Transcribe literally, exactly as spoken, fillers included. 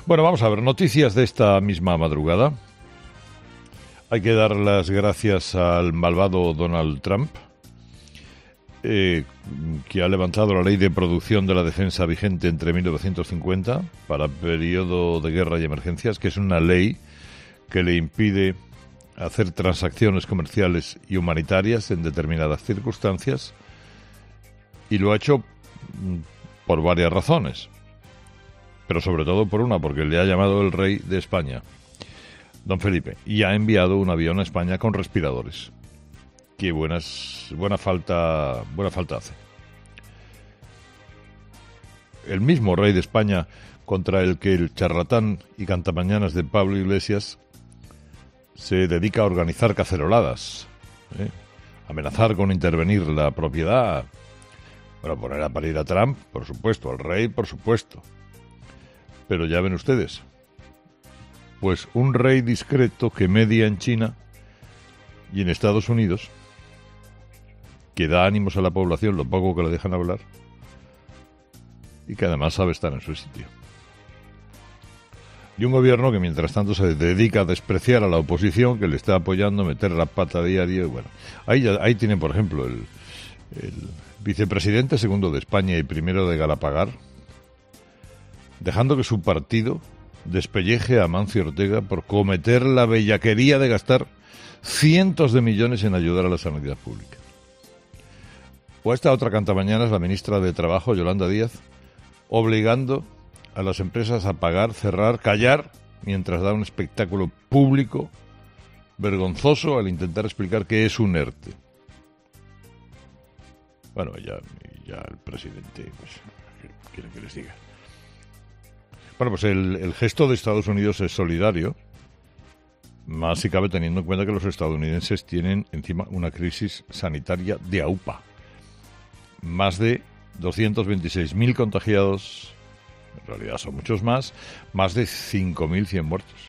Bueno, vamos a ver, noticias de esta misma madrugada. Hay que dar las gracias al malvado Donald Trump, eh, que ha levantado la ley de producción de la defensa vigente entre mil novecientos cincuenta para periodo de guerra y emergencias, que es una ley que le impide hacer transacciones comerciales y humanitarias en determinadas circunstancias, y lo ha hecho por varias razones, pero sobre todo por una, porque le ha llamado el rey de España, don Felipe, y ha enviado un avión a España con respiradores. Qué buenas, buena falta, buena falta hace. El mismo rey de España contra el que el charlatán y cantamañanas de Pablo Iglesias se dedica a organizar caceroladas, ¿eh? Amenazar con intervenir la propiedad, para poner a parir a Trump, por supuesto, al rey, por supuesto. Pero ya ven ustedes, pues un rey discreto que media en China y en Estados Unidos, que da ánimos a la población, lo poco que le dejan hablar, y que además sabe estar en su sitio. Y un gobierno que mientras tanto se dedica a despreciar a la oposición, que le está apoyando, meter la pata diario, y bueno, ahí, ya, ahí tienen, por ejemplo, el, el vicepresidente segundo de España y primero de Galapagar, dejando que su partido despelleje a Amancio Ortega por cometer la bellaquería de gastar cientos de millones en ayudar a la sanidad pública. O esta otra cantamañanas, la ministra de Trabajo, Yolanda Díaz, obligando a las empresas a pagar, cerrar, callar, mientras da un espectáculo público vergonzoso al intentar explicar qué es un ERTE. Bueno, ya, ya el presidente, pues, ¿qué quieren que les diga? Bueno, pues el, el gesto de Estados Unidos es solidario, más si cabe teniendo en cuenta que los estadounidenses tienen encima una crisis sanitaria de aupa. Más de doscientos veintiséis mil contagiados, en realidad son muchos más, más de cinco mil cien muertos.